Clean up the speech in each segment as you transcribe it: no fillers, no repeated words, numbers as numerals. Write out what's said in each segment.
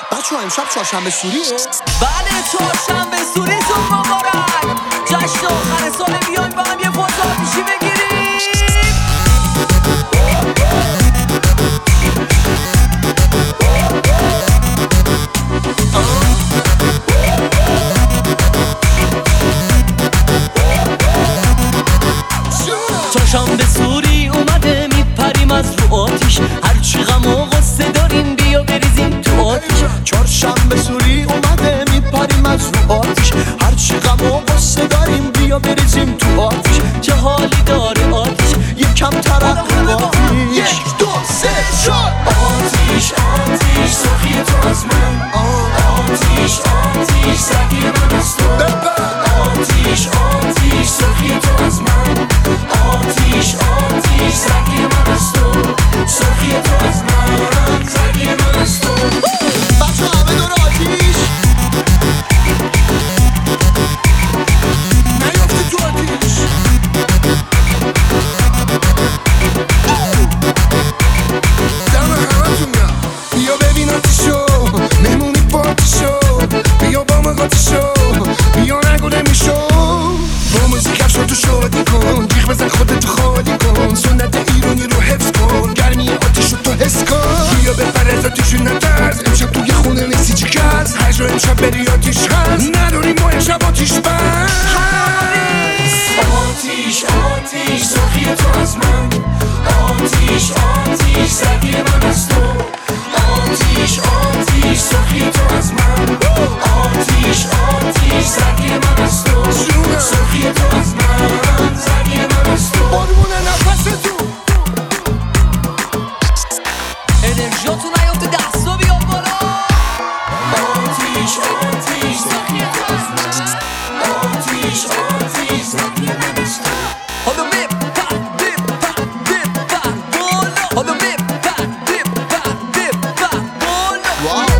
بچه‌ها امشب چهارشنبه سوریه؟ بله چهارشنبه سوریتون مبارک. جشن آخر سال بیایم با هم یه فوز آتیشی بگیریم. چهارشنبه سوری اومده میپریم از رو آتیش، هرچی غم و غصه داریم بیا بریزیم تو آتیش. چهارشنبه سوری اومده میپریم از رو آتیش، هرچی غم و غصه داریم بیا بریزیم تو آتیش. چه حالی داره آتیش، یکم ترقی آتیش. 1 2 3 4 آتیش آتیش سخی تو از من، آتیش آتیش سگی من از تو. آتیش آتیش سخی تو از من، آتیش آتیش سگی من از تو. سخی تو از من، سگی من از تو. بچه همه دور آتیش نیافتی تو آتیش. دم همتون گم بیا ببین آتیشو، مهمونی پارتیشو، بیا با من قاطیشو، بیا نگو نمیشو. با موزیک افشار تو شادی کن، جیغ بزن خودتو خالی کن، سنت ایرانی رو حفظ کن، گرمی آتیشو تو حس کن. بیا بپر از آتیشو نترس، امشب توی خونه نیستی چی کس، هر جا امشب بری آتیش هست، نداریم ما امشب آتیش بس. آتیش آتیش سخی تو از من، آتیش آتیش سگی من از تو. آتیش آتیش سخی تو از من، آتیش آتیش سگی من از تو. سخی تو از من، سگی من از تو. قربون نفس تو انرژیاتون نیافته دستا بیا بالا. آتیش آتیش سخی تو از من، آتیش آتیش سگی من از تو. حالا بپر بپر بالا، حالا بپر بالا. واو.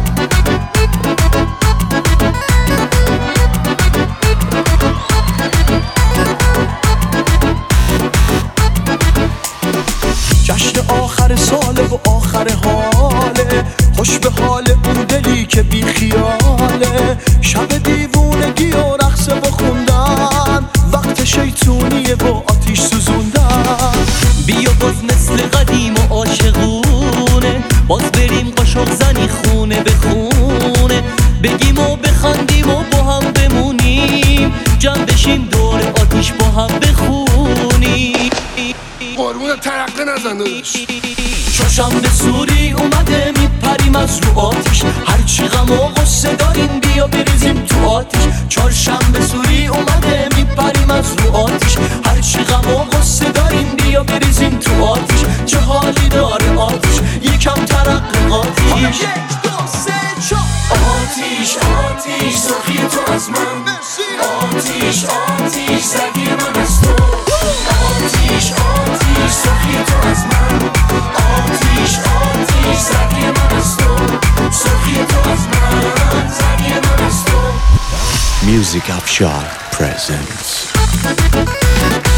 جشن آخر ساله و آخر حاله، خوش به حال اون دلی که بی خیاله. شب دیوونگی و رقصه و خوندن، وقت شیطونیه و آتیش سوزوندن. بیا باز مثل قدیم و عاشقونه، باز بریم قاشق زنی خونه به خونه، بگیم و بخندیم و با هم بمونیم، جمع بشیم دور آتیش با هم بخونیم. قربون ترقه نزن داداش. چهارشنبه سوری اومده میپریم از رو آتیش، هرچی غم و غصه داریم بیا بریزیم تو آتیش. چهارشنبه سوری اومده میپریم از رو آتیش، هرچی غم و غصه داریم بیا بریزیم تو آتیش. چه حالی داره آتیش، یکم ترقی آتیش. 1 2 3 4 آتیش آتیش سخی تو از من، آتیش آتیش سگی من از تو. آتیش آتیش سخی تو از من، آتیش آتیش سگی من از تو. سخی تو از من، سگی من از تو. Music Afshar presents